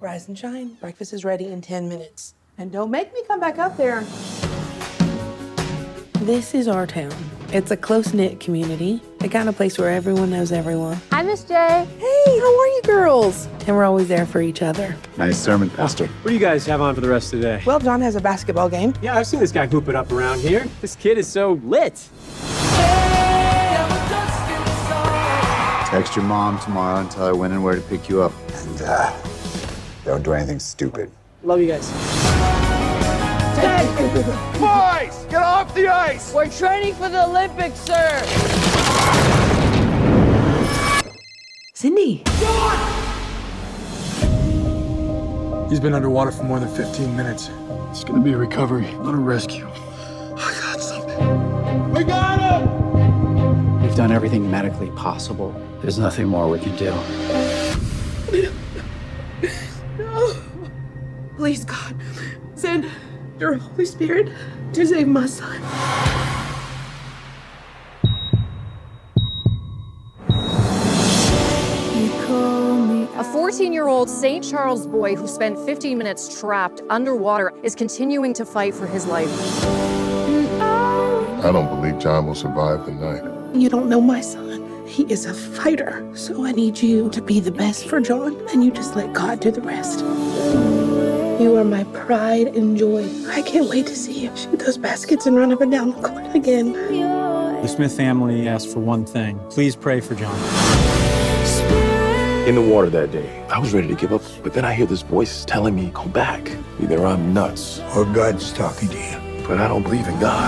Rise and shine. Breakfast is ready in 10 minutes. And don't make me come back up there. This is our town. It's a close-knit community, the kind of place where everyone knows everyone. Hi, Miss J. Hey, how are you girls? And we're always there for each other. Nice sermon, Pastor. What do you guys have on for the rest of the day? Well, John has a basketball game. Yeah, I've seen this guy hoop it up around here. This kid is so lit. Text your mom tomorrow and tell her when and where to pick you up. And don't do anything stupid. Love you guys. Boys, get off the ice! We're training for the Olympics, sir. Cindy. He's been underwater for more than 15 minutes. It's gonna be a recovery, not a rescue. I got something. We got him! We've done everything medically possible. There's nothing more we can do. No. Please, God, send your Holy Spirit to save my son. A 14-year-old St. Charles boy who spent 15 minutes trapped underwater is continuing to fight for his life. I don't believe John will survive the night. You don't know my son. He is a fighter. So I need you to be the best for John, and you just let God do the rest. You are my pride and joy. I can't wait to see you shoot those baskets and run up and down the court again. The Smith family asked for one thing. Please pray for John. In the water that day, I was ready to give up, but then I hear this voice telling me, go back. Either I'm nuts, Or God's talking to you. but I don't believe in God.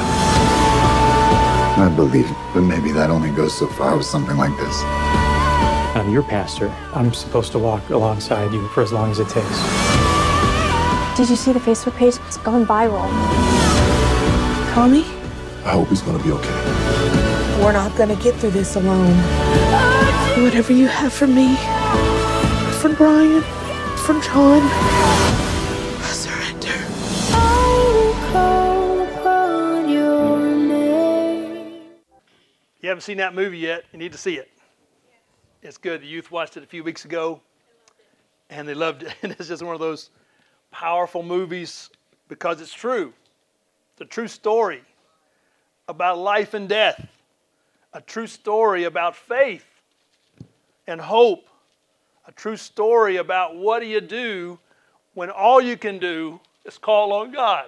I believe it, but maybe that only goes so far with something like this. I'm your pastor. I'm supposed to walk alongside you for as long as it takes. Did you see the Facebook page? It's gone viral. Call me. I hope he's gonna be okay. We're not gonna get through this alone. Whatever you have for me, for Brian, for John, I surrender. You haven't seen that movie yet, you need to see it. It's good. The youth watched it a few weeks ago, and they loved it. And it's just one of those powerful movies because it's true. It's a true story about life and death, a true story about faith and hope, a true story about what do you do when all you can do is call on God.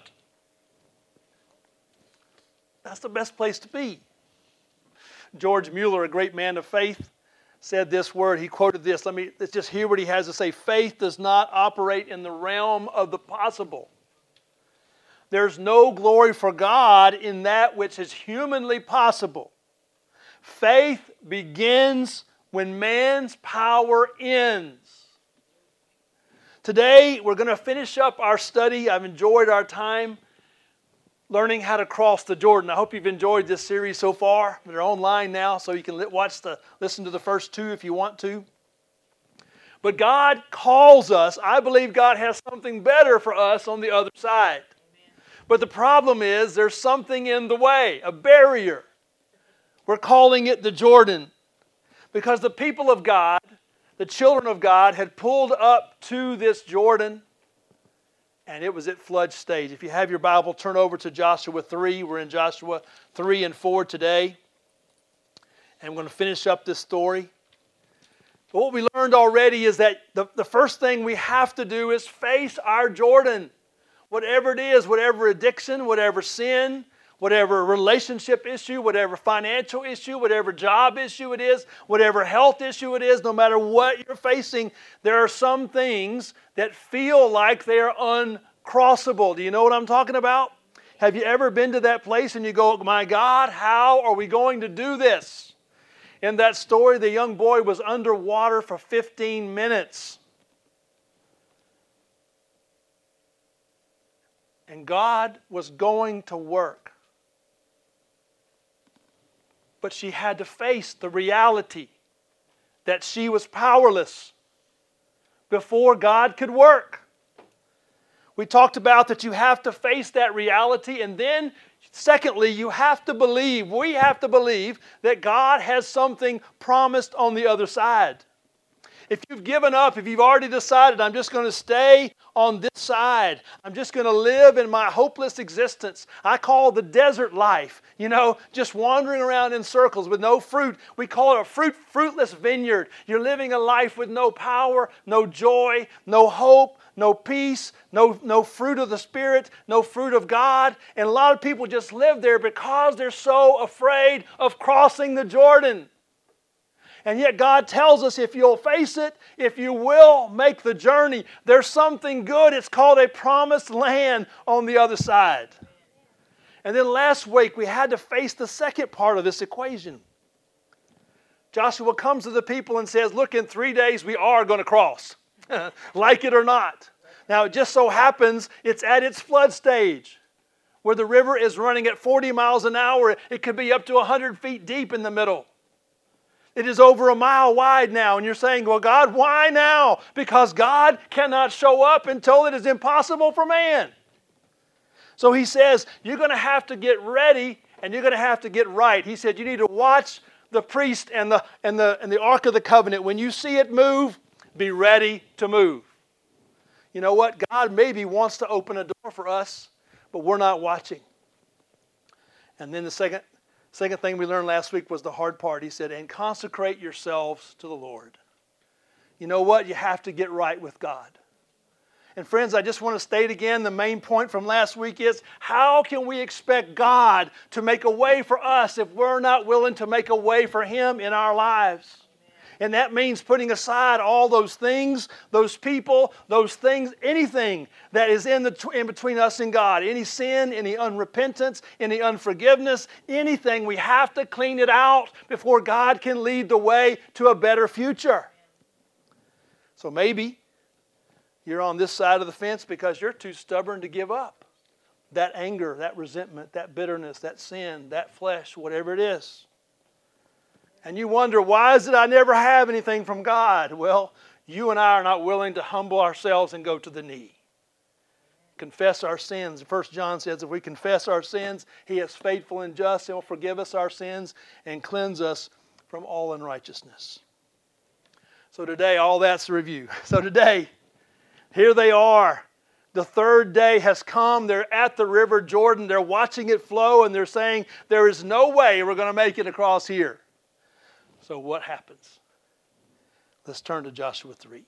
That's the best place to be. George Mueller, a great man of faith, said this word. He quoted this. Let's just hear what he has to say. Faith does not operate in the realm of the possible. There's no glory for God in that which is humanly possible. Faith begins when man's power ends. Today, we're going to finish up our study. I've enjoyed our time learning how to cross the Jordan. I hope you've enjoyed this series so far. They're online now, so you can listen to the first two if you want to. But God calls us. I believe God has something better for us on the other side. But the problem is there's something in the way, a barrier. We're calling it the Jordan because the people of God, the children of God, had pulled up to this Jordan, and it was at flood stage. If you have your Bible, turn over to Joshua 3. We're in Joshua 3 and 4 today. And we're going to finish up this story. But what we learned already is that the first thing we have to do is face our Jordan. Whatever it is, whatever addiction, whatever sin, whatever relationship issue, whatever financial issue, whatever job issue it is, whatever health issue it is, no matter what you're facing, there are some things that feel like they are uncrossable. Do you know what I'm talking about? Have you ever been to that place and you go, my God, how are we going to do this? In that story, the young boy was underwater for 15 minutes. And God was going to work. But she had to face the reality that she was powerless before God could work. We talked about that you have to face that reality, and then secondly, we have to believe that God has something promised on the other side. If you've given up, if you've already decided, I'm just going to stay on this side. I'm just going to live in my hopeless existence. I call the desert life, just wandering around in circles with no fruit. We call it a fruitless vineyard. You're living a life with no power, no joy, no hope, no peace, no fruit of the Spirit, no fruit of God. And a lot of people just live there because they're so afraid of crossing the Jordan. And yet God tells us if you'll face it, if you will make the journey, there's something good. It's called a promised land on the other side. And then last week we had to face the second part of this equation. Joshua comes to the people and says, look, in 3 days we are going to cross, like it or not. Now it just so happens it's at its flood stage, where the river is running at 40 miles an hour. It could be up to 100 feet deep in the middle. It is over a mile wide now. And you're saying, well, God, why now? Because God cannot show up until it is impossible for man. So he says, you're going to have to get ready and you're going to have to get right. He said, you need to watch the priest and the Ark of the Covenant. When you see it move, be ready to move. You know what? God maybe wants to open a door for us, but we're not watching. And then the second thing we learned last week was the hard part. He said, and consecrate yourselves to the Lord. You know what? You have to get right with God. And friends, I just want to state again, the main point from last week is, how can we expect God to make a way for us if we're not willing to make a way for Him in our lives? And that means putting aside all those things, those people, those things, anything that is in between us and God. Any sin, any unrepentance, any unforgiveness, anything. We have to clean it out before God can lead the way to a better future. So maybe you're on this side of the fence because you're too stubborn to give up. That anger, that resentment, that bitterness, that sin, that flesh, whatever it is. And you wonder, why is it I never have anything from God? Well, you and I are not willing to humble ourselves and go to the knee. Confess our sins. 1 John says if we confess our sins, He is faithful and just and will forgive us our sins and cleanse us from all unrighteousness. So today, all that's the review. So today, here they are. The third day has come. They're at the River Jordan. They're watching it flow and they're saying, there is no way we're going to make it across here. So what happens? Let's turn to Joshua 3.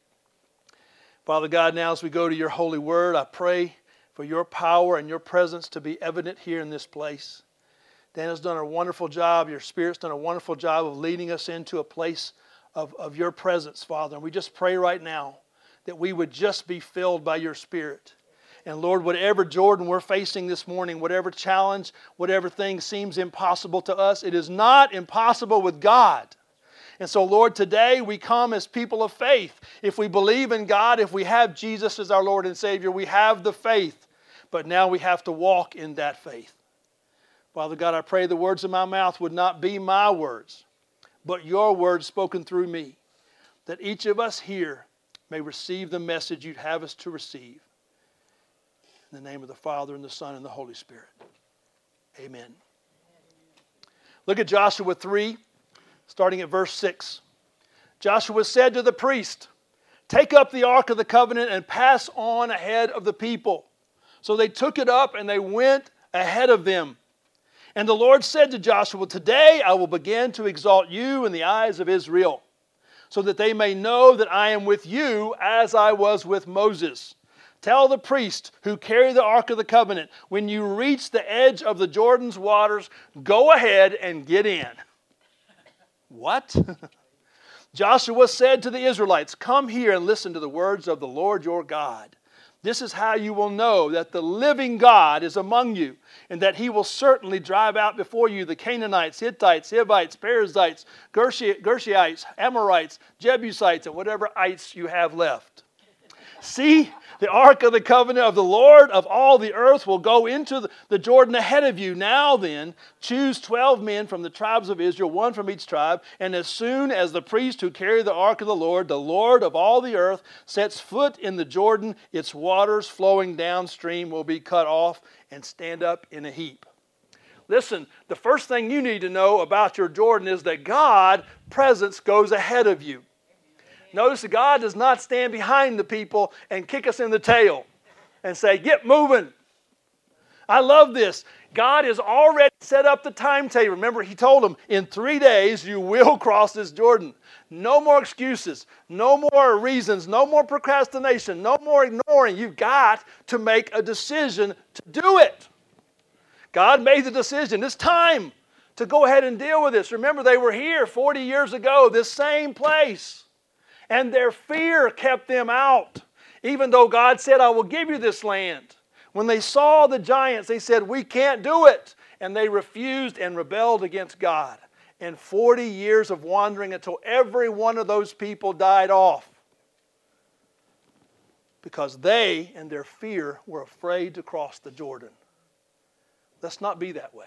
Father God, now as we go to your holy word, I pray for your power and your presence to be evident here in this place. Dan has done a wonderful job. Your Spirit's done a wonderful job of leading us into a place of your presence, Father. And we just pray right now that we would just be filled by your Spirit. And Lord, whatever Jordan we're facing this morning, whatever challenge, whatever thing seems impossible to us, it is not impossible with God. And so, Lord, today we come as people of faith. If we believe in God, if we have Jesus as our Lord and Savior, we have the faith. But now we have to walk in that faith. Father God, I pray the words of my mouth would not be my words, but your words spoken through me, that each of us here may receive the message you'd have us to receive. In the name of the Father, and the Son, and the Holy Spirit. Amen. Look at Joshua 3, starting at verse 6. Joshua said to the priest, take up the Ark of the Covenant and pass on ahead of the people. So they took it up and they went ahead of them. And the Lord said to Joshua, today I will begin to exalt you in the eyes of Israel, so that they may know that I am with you as I was with Moses. Tell the priest who carry the Ark of the Covenant, when you reach the edge of the Jordan's waters, go ahead and get in. What? Joshua said to the Israelites, come here and listen to the words of the Lord your God. This is how you will know that the living God is among you, and that He will certainly drive out before you the Canaanites, Hittites, Hivites, Perizzites, Gershonites, Amorites, Jebusites, and whatever ites you have left. See, the Ark of the Covenant of the Lord of all the earth will go into the Jordan ahead of you. Now then, choose 12 men from the tribes of Israel, one from each tribe. And as soon as the priest who carry the Ark of the Lord of all the earth, sets foot in the Jordan, its waters flowing downstream will be cut off and stand up in a heap. Listen, the first thing you need to know about your Jordan is that God's presence goes ahead of you. Notice that God does not stand behind the people and kick us in the tail and say, get moving. I love this. God has already set up the timetable. Remember, he told them, in 3 days you will cross this Jordan. No more excuses, no more reasons, no more procrastination, no more ignoring. You've got to make a decision to do it. God made the decision. It's time to go ahead and deal with this. Remember, they were here 40 years ago, this same place. And their fear kept them out. Even though God said, I will give you this land. When they saw the giants, they said, we can't do it. And they refused and rebelled against God. And 40 years of wandering until every one of those people died off. Because they and their fear were afraid to cross the Jordan. Let's not be that way.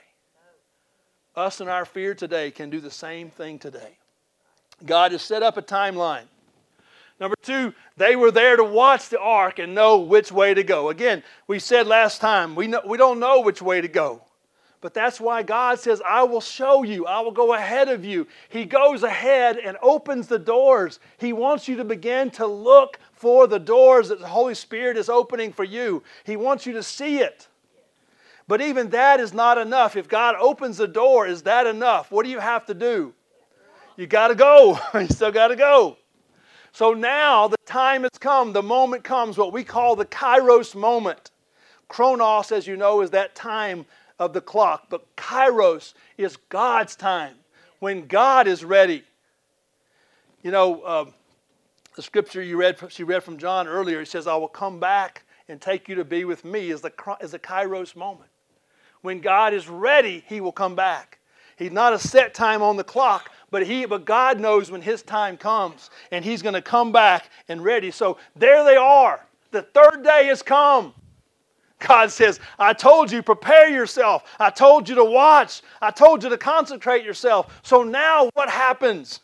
Us and our fear today can do the same thing today. God has set up a timeline. Number 2, they were there to watch the ark and know which way to go. Again, we said last time, we don't know which way to go. But that's why God says, I will show you. I will go ahead of you. He goes ahead and opens the doors. He wants you to begin to look for the doors that the Holy Spirit is opening for you. He wants you to see it. But even that is not enough. If God opens the door, is that enough? What do you have to do? You got to go. You still got to go. So now the time has come, the moment comes, what we call the Kairos moment. Chronos, as you know, is that time of the clock. But Kairos is God's time, when God is ready. You know, the scripture she read from John earlier, it says, I will come back and take you to be with me, is the Kairos moment. When God is ready, He will come back. He's not a set time on the clock, but God knows when His time comes, and He's going to come back and ready. So there they are. The third day has come. God says, I told you, prepare yourself. I told you to watch. I told you to consecrate yourself. So now what happens?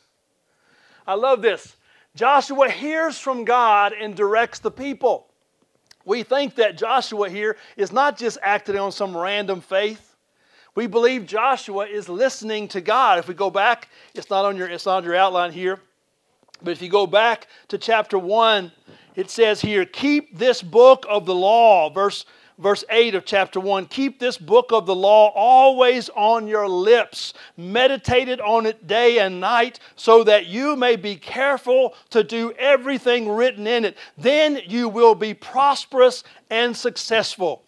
I love this. Joshua hears from God and directs the people. We think that Joshua here is not just acting on some random faith. We believe Joshua is listening to God. If we go back, it's not on your outline here, but if you go back to chapter 1, it says here, keep this book of the law, verse 8 of chapter 1, keep this book of the law always on your lips, meditate on it day and night, so that you may be careful to do everything written in it. Then you will be prosperous and successful.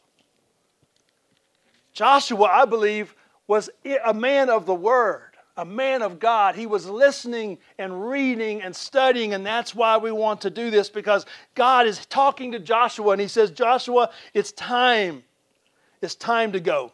Joshua, I believe, was a man of the Word, a man of God. He was listening and reading and studying, and that's why we want to do this, because God is talking to Joshua, and He says, Joshua, it's time. It's time to go.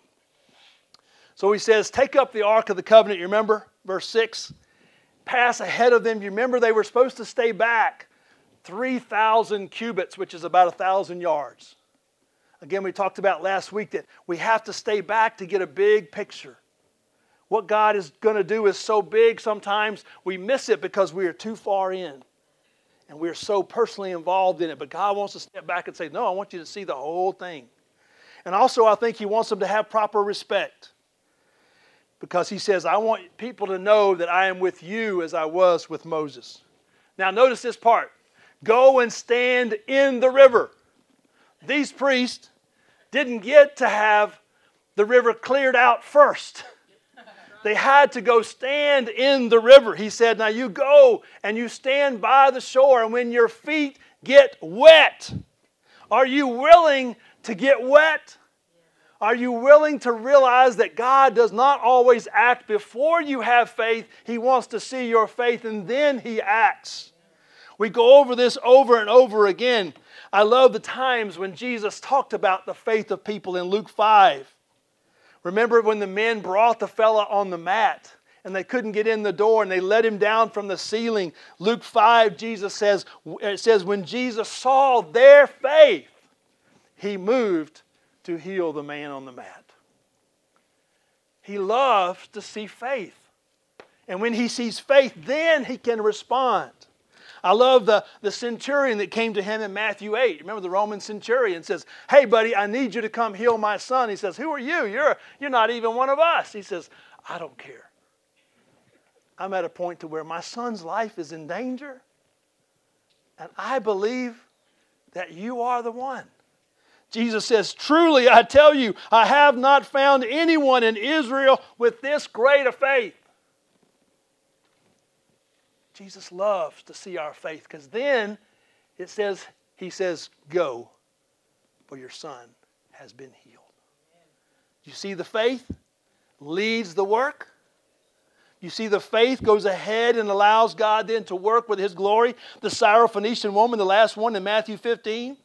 So He says, take up the Ark of the Covenant. You remember? Verse 6. Pass ahead of them. You remember they were supposed to stay back 3,000 cubits, which is about 1,000 yards. Again, we talked about last week that we have to stay back to get a big picture. What God is going to do is so big, sometimes we miss it because we are too far in. And we're so personally involved in it. But God wants to step back and say, no, I want you to see the whole thing. And also, I think He wants them to have proper respect. Because He says, I want people to know that I am with you as I was with Moses. Now, notice this part. Go and stand in the river. These priests didn't get to have the river cleared out first. They had to go stand in the river. He said, now you go and you stand by the shore, and when your feet get wet, are you willing to get wet? Are you willing to realize that God does not always act before you have faith? He wants to see your faith, and then He acts. We go over this over and over again. I love the times when Jesus talked about the faith of people in Luke 5. Remember when the men brought the fella on the mat and they couldn't get in the door and they let him down from the ceiling? Luke 5, it says, when Jesus saw their faith, He moved to heal the man on the mat. He loves to see faith. And when He sees faith, then He can respond. I love the centurion that came to Him in Matthew 8. Remember the Roman centurion says, hey buddy, I need you to come heal my son. He says, who are you? You're not even one of us. He says, I don't care. I'm at a point to where my son's life is in danger. And I believe that you are the one. Jesus says, truly, I tell you, I have not found anyone in Israel with this great a faith. Jesus loves to see our faith because then he says, go, for your son has been healed. You see the faith leads the work. You see the faith goes ahead and allows God then to work with His glory. The Syrophoenician woman, the last one in Matthew 15.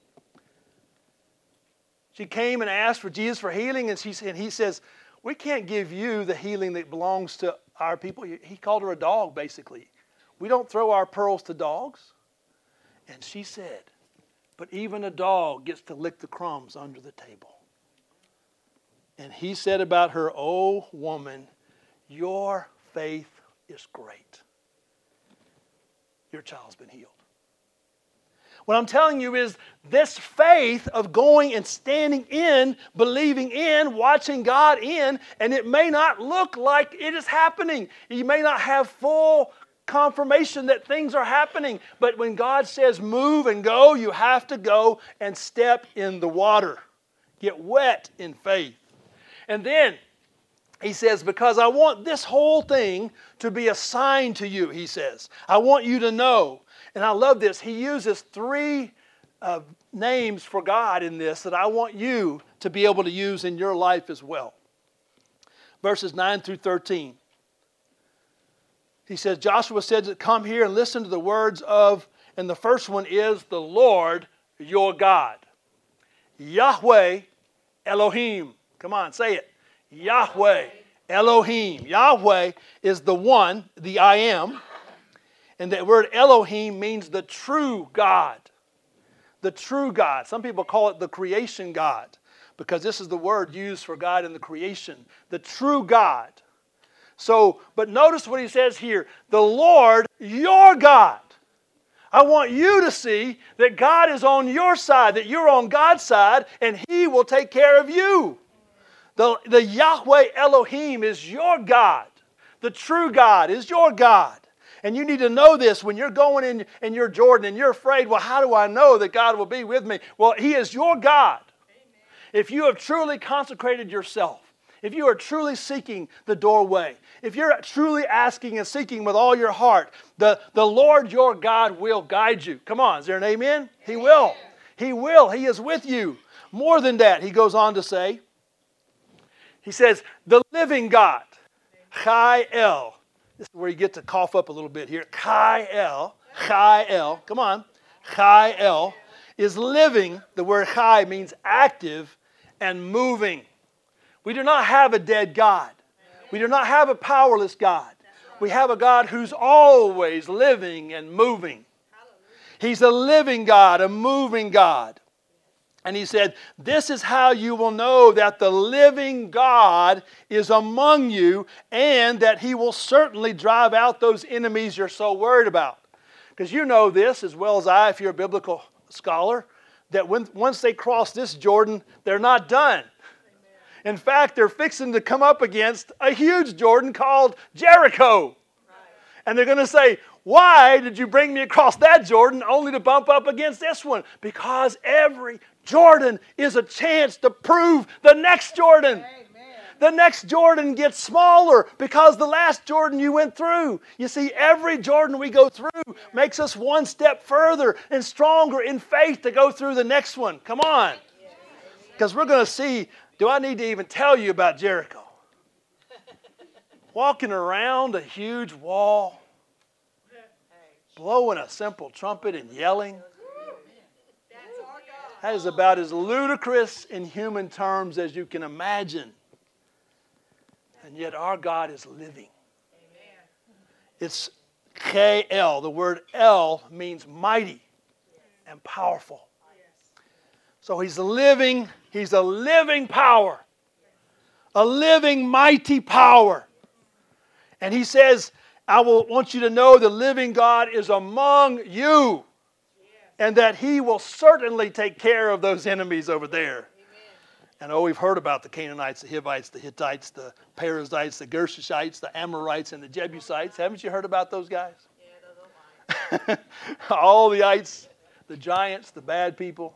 She came and asked for Jesus for healing, and he says, we can't give you the healing that belongs to our people. He called her a dog, basically. We don't throw our pearls to dogs. And she said, but even a dog gets to lick the crumbs under the table. And he said about her, oh woman, your faith is great. Your child's been healed. What I'm telling you is this faith of going and standing in, believing in, watching God in, and it may not look like it is happening. You may not have full confirmation that things are happening, but when God says move and go, you have to go and step in the water. Get wet in faith. And then he says, because I want this whole thing to be a sign to you, he says. I want you to know. And I love this. He uses 3 names for God in this that I want you to be able to use in your life as well. Verses 9 through 13. He says, Joshua said, come here and listen to the words of, and the first one is the Lord your God. Yahweh Elohim. Come on, say it. Yahweh Elohim. Yahweh is the one, the I am. And that word Elohim means the true God. The true God. Some people call it the creation God because this is the word used for God in the creation. The true God. So, but notice what he says here. The Lord, your God. I want you to see that God is on your side, that you're on God's side, and He will take care of you. The Yahweh Elohim is your God. The true God is your God. And you need to know this when you're going in your Jordan and you're afraid, well, how do I know that God will be with me? Well, He is your God. Amen. If you have truly consecrated yourself, if you are truly seeking the doorway, if you're truly asking and seeking with all your heart, the Lord your God will guide you. Come on, is there an amen? He will. He will. He is with you. More than that, he goes on to say, he says, the living God, Chai El. This is where you get to cough up a little bit here. Chai El, come on. Chai El is living. The word Chai means active and moving. We do not have a dead God. We do not have a powerless God. We have a God who's always living and moving. He's a living God, a moving God. And he said, this is how you will know that the living God is among you and that He will certainly drive out those enemies you're so worried about. Because you know this as well as I, if you're a biblical scholar, that once they cross this Jordan, they're not done. In fact, they're fixing to come up against a huge Jordan called Jericho. And they're going to say, why did you bring me across that Jordan only to bump up against this one? Because every Jordan is a chance to prove the next Jordan. Amen. The next Jordan gets smaller because the last Jordan you went through. You see, every Jordan we go through makes us one step further and stronger in faith to go through the next one. Come on. Because we're going to see, do I need to even tell you about Jericho? Walking around a huge wall, blowing a simple trumpet and yelling. That is about as ludicrous in human terms as you can imagine. And yet our God is living. It's K-El. The word El means mighty and powerful. So He's living. He's a living power. A living mighty power. And He says, I want you to know the living God is among you. And that He will certainly take care of those enemies over there. And we've heard about the Canaanites, the Hivites, the Hittites, the Perizzites, the Gershishites, the Amorites, and the Jebusites. Haven't you heard about those guys? All the ites, the giants, the bad people.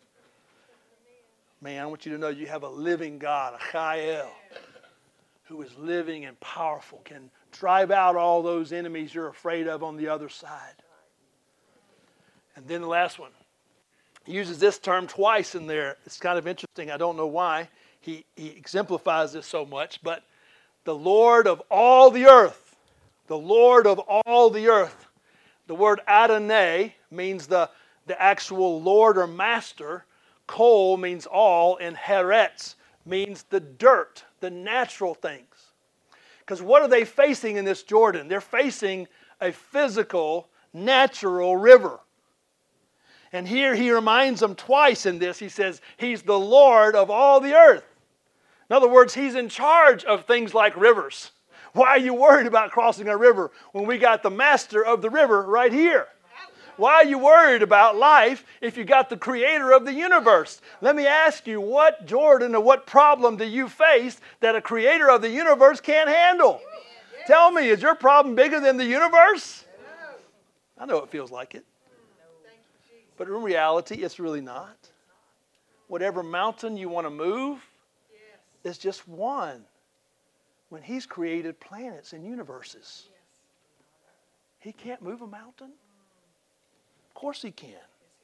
Man, I want you to know you have a living God, a Chayel, who is living and powerful, can drive out all those enemies you're afraid of on the other side. And then the last one. He uses this term twice in there. It's kind of interesting. I don't know why he exemplifies this so much, but the Lord of all the earth. The Lord of all the earth. The word Adonai means the actual Lord or master. Kol means all, and Heretz means the dirt, the natural things. Because what are they facing in this Jordan? They're facing a physical, natural river. And here he reminds them twice in this. He says, He's the Lord of all the earth. In other words, He's in charge of things like rivers. Why are you worried about crossing a river when we got the master of the river right here? Why are you worried about life if you got the creator of the universe? Let me ask you, what Jordan or what problem do you face that a creator of the universe can't handle? Tell me, is your problem bigger than the universe? I know it feels like it. But in reality, it's really not. Whatever mountain you want to move is just one. When He's created planets and universes, He can't move a mountain? Of course He can.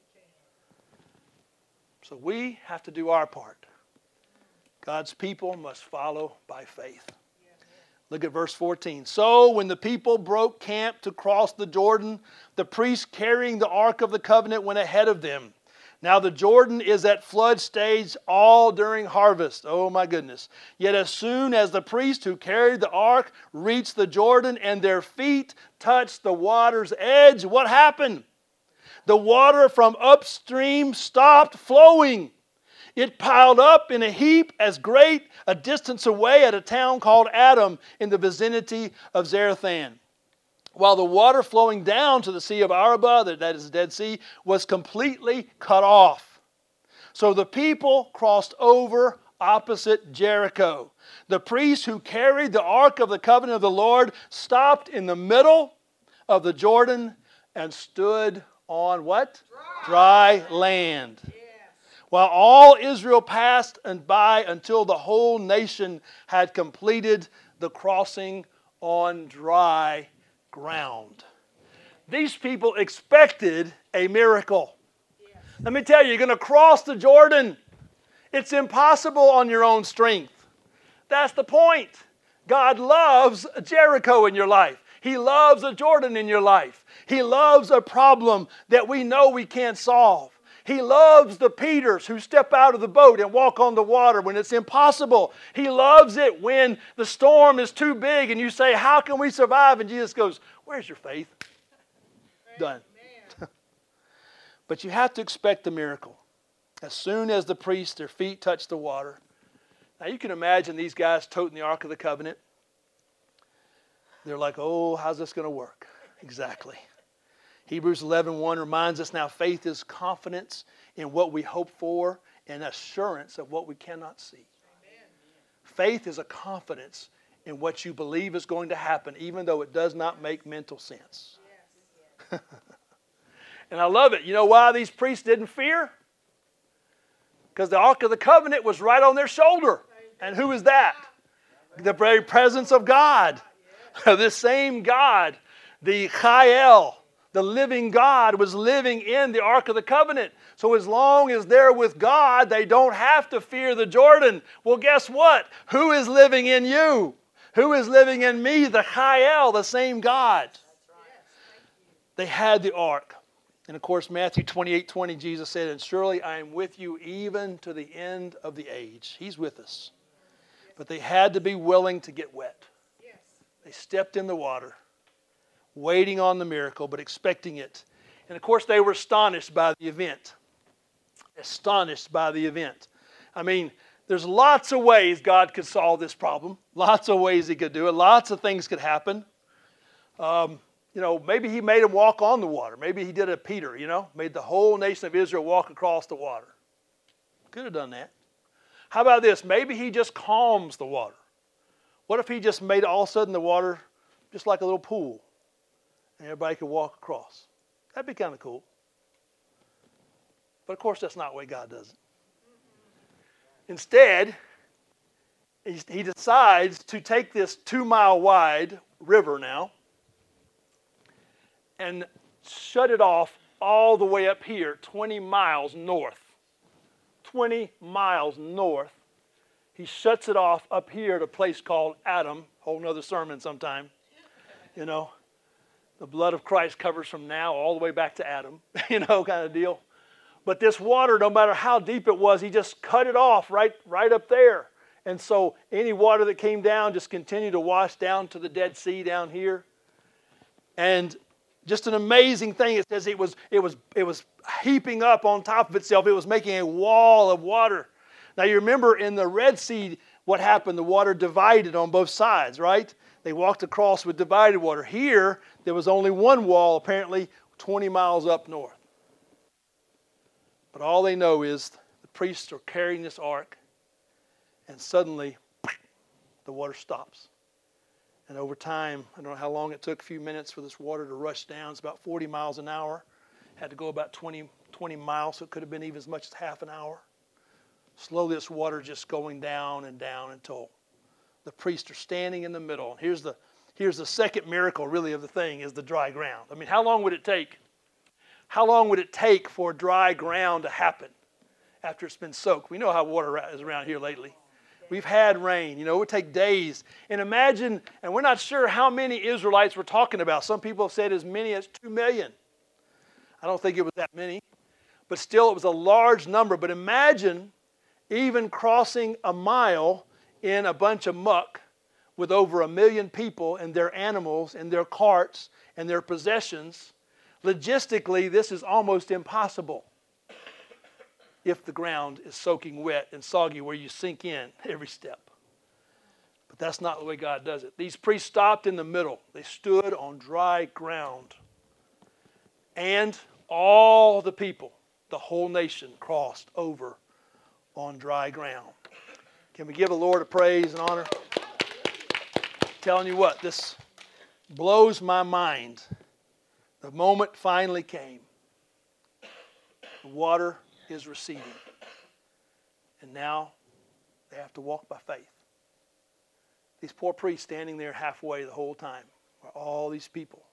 So we have to do our part. God's people must follow by faith. Look at verse 14. So when the people broke camp to cross the Jordan, the priest carrying the Ark of the Covenant went ahead of them. Now the Jordan is at flood stage all during harvest. Oh my goodness. Yet as soon as the priest who carried the ark reached the Jordan and their feet touched the water's edge, what happened? The water from upstream stopped flowing. It piled up in a heap as great a distance away at a town called Adam in the vicinity of Zarethan. While the water flowing down to the Sea of Arabah, that is the Dead Sea, was completely cut off. So the people crossed over opposite Jericho. The priest who carried the Ark of the Covenant of the Lord stopped in the middle of the Jordan and stood on what? Dry land. While all Israel passed and by until the whole nation had completed the crossing on dry ground. These people expected a miracle. Let me tell you, you're going to cross the Jordan. It's impossible on your own strength. That's the point. God loves Jericho in your life. He loves a Jordan in your life. He loves a problem that we know we can't solve. He loves the Peters who step out of the boat and walk on the water when it's impossible. He loves it when the storm is too big and you say, how can we survive? And Jesus goes, where's your faith? Done. But you have to expect the miracle. As soon as the priests, their feet touch the water. Now you can imagine these guys toting the Ark of the Covenant. They're like, oh, how's this going to work? Exactly. Hebrews 11:1 reminds us now faith is confidence in what we hope for and assurance of what we cannot see. Amen. Faith is a confidence in what you believe is going to happen, even though it does not make mental sense. Yes. And I love it. You know why these priests didn't fear? Because the Ark of the Covenant was right on their shoulder. And who is that? The very presence of God. This same God, the Chayel, the living God, was living in the Ark of the Covenant. So as long as they're with God, they don't have to fear the Jordan. Well, guess what? Who is living in you? Who is living in me? The Chayel, the same God. They had the Ark. And of course, Matthew 28:20, Jesus said, and surely I am with you even to the end of the age. He's with us. But they had to be willing to get wet. They stepped in the water, waiting on the miracle, but expecting it. And of course, they were astonished by the event. Astonished by the event. I mean, there's lots of ways God could solve this problem. Lots of ways He could do it. Lots of things could happen. Maybe He made them walk on the water. Maybe He did a Peter, made the whole nation of Israel walk across the water. Could have done that. How about this? Maybe He just calms the water. What if He just made all of a sudden the water just like a little pool and everybody could walk across? That'd be kind of cool. But of course, that's not the way God does it. Instead, he decides to take this 2-mile wide river now and shut it off all the way up here, 20 miles north. 20 miles north. He shuts it off up here at a place called Adam. Whole nother sermon sometime. You know, the blood of Christ covers from now all the way back to Adam, you know, kind of deal. But this water, no matter how deep it was, he just cut it off right up there. And so any water that came down just continued to wash down to the Dead Sea down here. And just an amazing thing. It says it was heaping up on top of itself. It was making a wall of water. Now you remember in the Red Sea what happened? The water divided on both sides, right? They walked across with divided water. Here, there was only one wall, apparently 20 miles up north. But all they know is the priests are carrying this ark, and suddenly the water stops. And over time, I don't know how long it took, a few minutes for this water to rush down. It's about 40 miles an hour. Had to go about 20 miles, so it could have been even as much as half an hour. Slowly this water just going down and down until the priests are standing in the middle. Here's the second miracle, really, of the thing, is the dry ground. I mean, how long would it take? How long would it take for dry ground to happen after it's been soaked? We know how water is around here lately. We've had rain. You know, it would take days. And imagine, and we're not sure how many Israelites we're talking about. Some people have said as many as 2 million. I don't think it was that many. But still, it was a large number. But imagine even crossing a mile in a bunch of muck with over 1 million people and their animals and their carts and their possessions. Logistically, this is almost impossible if the ground is soaking wet and soggy where you sink in every step. But that's not the way God does it. These priests stopped in the middle. They stood on dry ground. And all the people, the whole nation, crossed over on dry ground. Can we give the Lord a praise and honor? I'm telling you what, this blows my mind. The moment finally came. The water is receding. And now they have to walk by faith. These poor priests standing there halfway the whole time. Where all these people.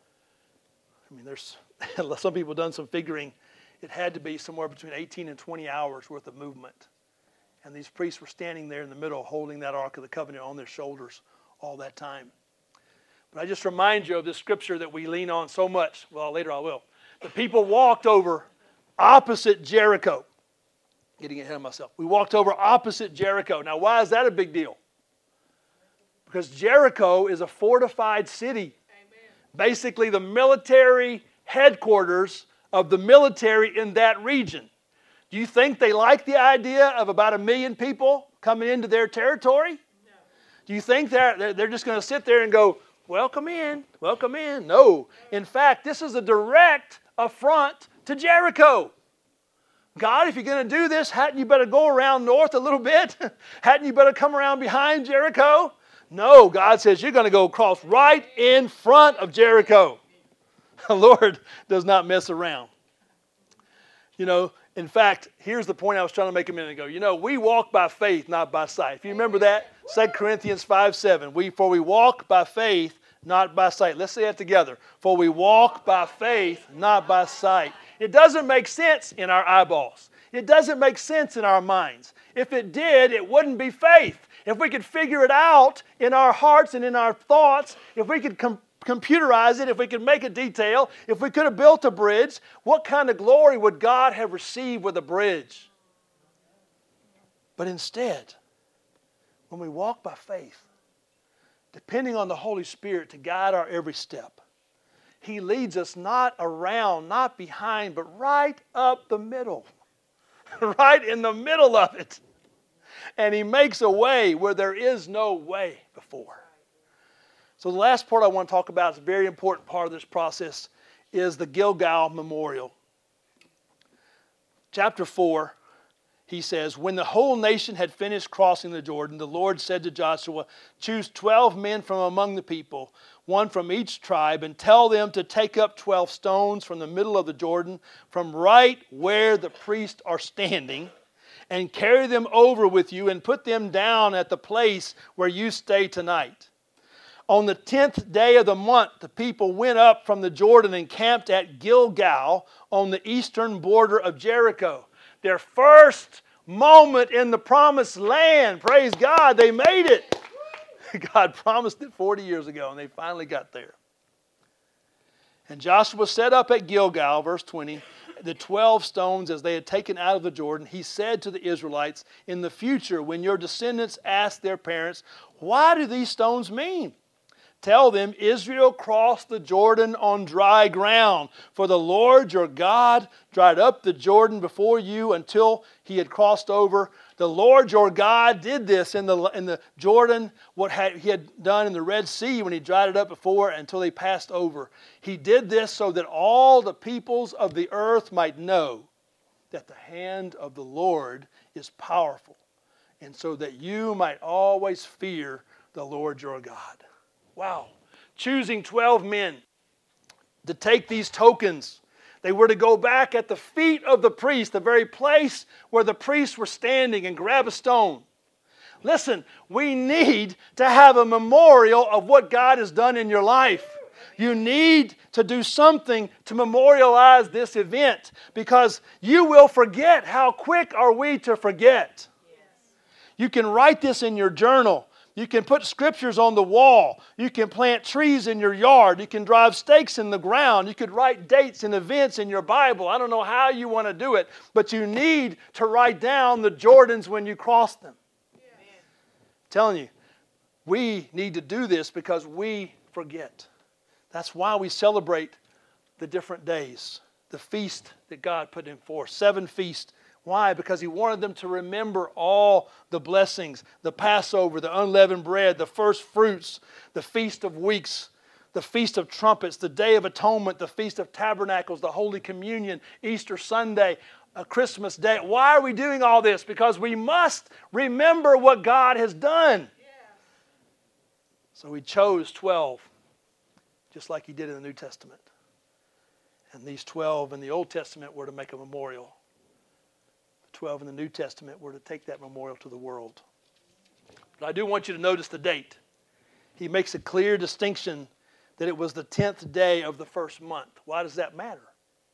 I mean, there's some people have done some figuring. It had to be somewhere between 18 and 20 hours worth of movement. And these priests were standing there in the middle holding that Ark of the Covenant on their shoulders all that time. But I just remind you of this scripture that we lean on so much. Well, later I will. The people walked over opposite Jericho. Getting ahead of myself. We walked over opposite Jericho. Now, why is that a big deal? Because Jericho is a fortified city. Amen. Basically, the military headquarters of the military in that region. Do you think they like the idea of about 1 million people coming into their territory? No. Do you think they're just going to sit there and go, welcome in, welcome in? No. In fact, this is a direct affront to Jericho. God, if you're going to do this, hadn't you better go around north a little bit? Hadn't you better come around behind Jericho? No, God says you're going to go across right in front of Jericho. The Lord does not mess around. You know, in fact, here's the point I was trying to make a minute ago. You know, we walk by faith, not by sight. If you remember that, 2 Corinthians 5:7. For we walk by faith, not by sight. Let's say that together. For we walk by faith, not by sight. It doesn't make sense in our eyeballs. It doesn't make sense in our minds. If it did, it wouldn't be faith. If we could figure it out in our hearts and in our thoughts, if we could computerize it, if we could make a detail, if we could have built a bridge, what kind of glory would God have received with a bridge? But instead, when we walk by faith, depending on the Holy Spirit to guide our every step, He leads us not around, not behind, but right up the middle. Right in the middle of it. And He makes a way where there is no way before. So the last part I want to talk about, is a very important part of this process, is the Gilgal Memorial. Chapter 4 he says, when the whole nation had finished crossing the Jordan, the Lord said to Joshua, choose 12 men from among the people, one from each tribe, and tell them to take up 12 stones from the middle of the Jordan, from right where the priests are standing, and carry them over with you and put them down at the place where you stay tonight. On the 10th day of the month, the people went up from the Jordan and camped at Gilgal on the eastern border of Jericho. Their first moment in the promised land. Praise God, they made it. God promised it 40 years ago, and they finally got there. And Joshua set up at Gilgal, verse 20, the 12 stones as they had taken out of the Jordan. He said to the Israelites, in the future, when your descendants ask their parents, what do these stones mean? Tell them, Israel crossed the Jordan on dry ground. For the Lord your God dried up the Jordan before you until he had crossed over. The Lord your God did this in the Jordan, what he had done in the Red Sea when he dried it up before until they passed over. He did this so that all the peoples of the earth might know that the hand of the Lord is powerful, and so that you might always fear the Lord your God. Wow. Choosing 12 men to take these tokens. They were to go back at the feet of the priest, the very place where the priests were standing, and grab a stone. Listen, we need to have a memorial of what God has done in your life. You need to do something to memorialize this event, because you will forget. How quick are we to forget? You can write this in your journal. You can put scriptures on the wall. You can plant trees in your yard. You can drive stakes in the ground. You could write dates and events in your Bible. I don't know how you want to do it, but you need to write down the Jordans when you cross them. I'm telling you, we need to do this because we forget. That's why we celebrate the different days, the feast that God put in forth. 7 feasts. Why? Because He wanted them to remember all the blessings, the Passover, the unleavened bread, the first fruits, the Feast of Weeks, the Feast of Trumpets, the Day of Atonement, the Feast of Tabernacles, the Holy Communion, Easter Sunday, Christmas Day. Why are we doing all this? Because we must remember what God has done. So He chose 12, just like He did in the New Testament. And these 12 in the Old Testament were to make a memorial. 12 in the New Testament were to take that memorial to the world. But I do want you to notice the date. He makes a clear distinction that it was the 10th day of the first month. Why does that matter?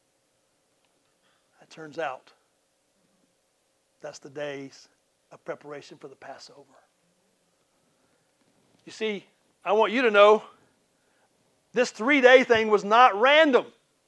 It turns out that's the days of preparation for the Passover. You see, I want you to know this 3-day thing was not random.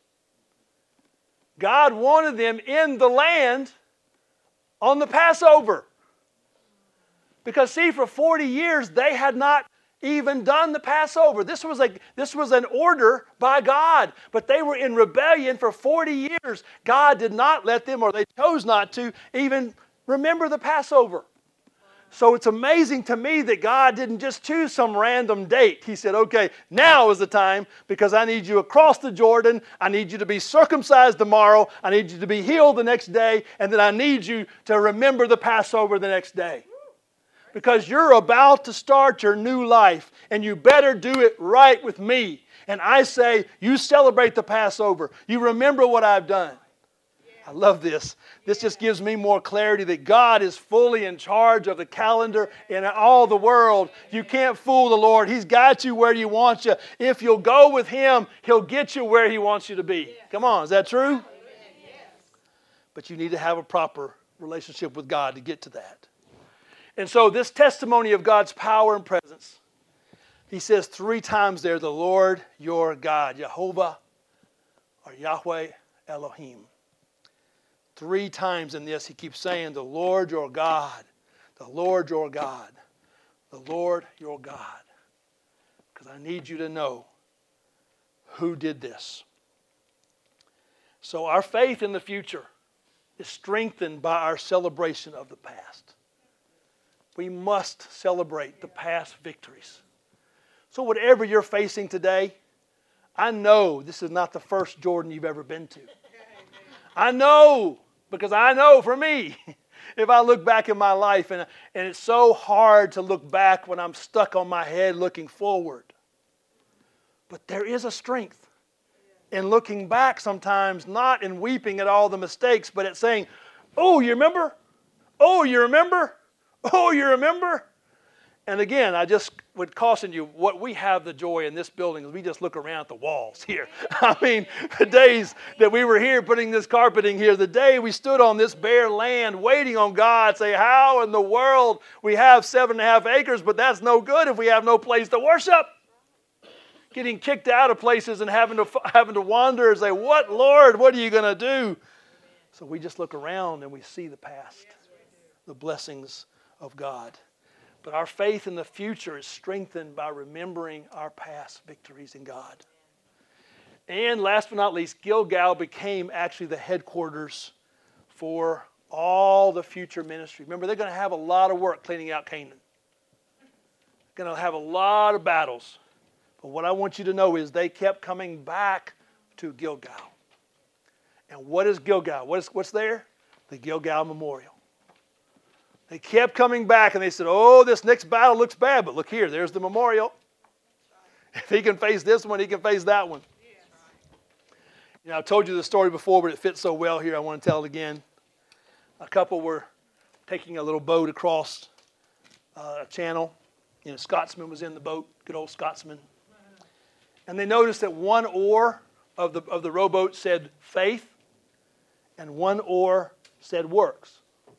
God wanted them in the land on the Passover. Because see, for 40 years they had not even done the Passover. This was an order by God. But they were in rebellion for 40 years. God did not let them, or they chose not to, even remember the Passover. So it's amazing to me that God didn't just choose some random date. He said, okay, now is the time because I need you across the Jordan. I need you to be circumcised tomorrow. I need you to be healed the next day. And then I need you to remember the Passover the next day. Because you're about to start your new life and you better do it right with me. And I say, you celebrate the Passover. You remember what I've done. I love this. This just gives me more clarity that God is fully in charge of the calendar in all the world. You can't fool the Lord. He's got you where He wants you. If you'll go with Him, He'll get you where He wants you to be. Come on, is that true? But you need to have a proper relationship with God to get to that. And so this testimony of God's power and presence, He says 3 times there, the Lord your God, Jehovah or Yahweh Elohim. 3 times in this, He keeps saying, the Lord your God, the Lord your God, the Lord your God. Because I need you to know who did this. So our faith in the future is strengthened by our celebration of the past. We must celebrate the past victories. So whatever you're facing today, I know this is not the first Jordan you've ever been to. I know, because I know for me, if I look back in my life, and it's so hard to look back when I'm stuck on my head looking forward. But there is a strength in looking back sometimes, not in weeping at all the mistakes, but at saying, oh, you remember? Oh, you remember? Oh, you remember? And again, I just would caution you, what we have the joy in this building is we just look around at the walls here. I mean, the days that we were here putting this carpeting here, the day we stood on this bare land waiting on God, say, how in the world we have 7.5 acres, but that's no good if we have no place to worship. Getting kicked out of places and having to wander and say, what, Lord, what are you going to do? So we just look around and we see the past, the blessings of God. But our faith in the future is strengthened by remembering our past victories in God. And last but not least, Gilgal became actually the headquarters for all the future ministry. Remember, they're going to have a lot of work cleaning out Canaan. They're going to have a lot of battles. But what I want you to know is they kept coming back to Gilgal. And what is Gilgal? What's there? The Gilgal Memorial. They kept coming back and they said, oh, this next battle looks bad, but look here, there's the memorial. If he can face this one, he can face that one. You know, I've told you the story before, but it fits so well here, I want to tell it again. A couple were taking a little boat across a channel. You know, Scotsman was in the boat, good old Scotsman. And they noticed that one oar of the rowboat said faith, and one oar said works.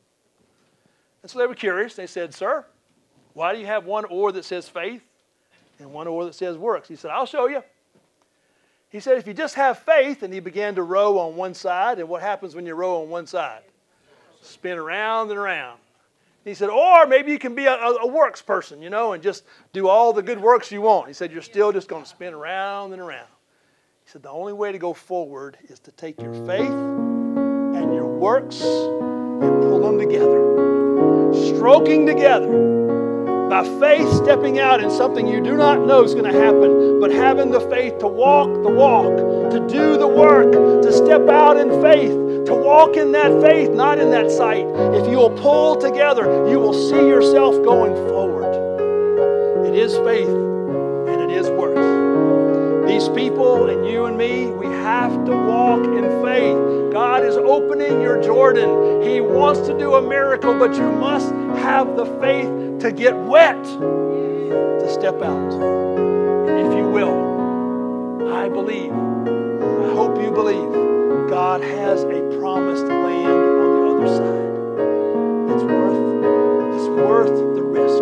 And so they were curious. They said, sir, why do you have one oar that says faith and one oar that says works? He said, I'll show you. He said, if you just have faith, and he began to row on one side, and what happens when you row on one side? Spin around and around. He said, or maybe you can be a works person, you know, and just do all the good works you want. He said, you're still just going to spin around and around. He said, the only way to go forward is to take your faith and your works and pull them together. Stroking together. By faith, stepping out in something you do not know is going to happen, but having the faith to walk the walk, to do the work, to step out in faith, to walk in that faith, not in that sight. If you will pull together, you will see yourself going forward. It is faith and it is works. These people and you and me, we have to walk in faith. God is opening your Jordan. He wants to do a miracle, but you must have the faith to get wet, to step out. And if you will, I believe, I hope you believe, God has a promised land on the other side. It's worth the risk.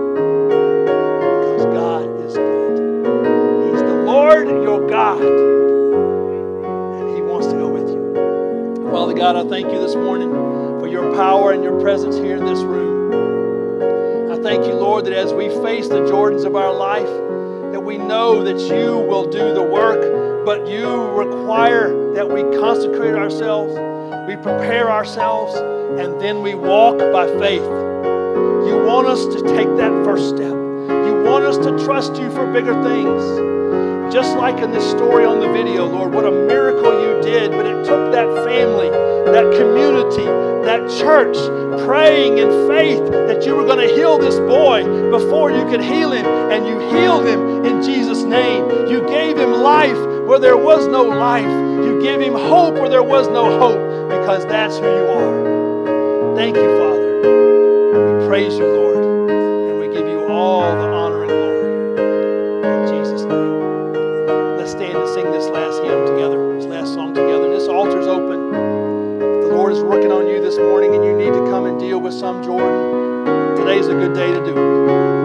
Because God is good. He's the Lord your God. And He wants to go with you. Father God, I thank you this morning for your power and your presence here in this room. I thank you, Lord, that as we face the Jordans of our life, that we know that you will do the work, but you require that we consecrate ourselves, we prepare ourselves, and then we walk by faith. You want us to take that first step. You want us to trust you for bigger things. Just like in this story on the video, Lord, what a miracle you did, but it took that family, that community, that church praying in faith that you were going to heal this boy before you could heal him, and you healed him in Jesus' name. You gave him life where there was no life. You gave him hope where there was no hope, because that's who you are. Thank you, Father. We praise you, Lord, and we give you all the honor and glory. In Jesus' name. Let's stand and sing this last hymn together, this last song together. This altar's open. If the Lord is working on you this morning and you need to come and deal with some Jordan, today's a good day to do it.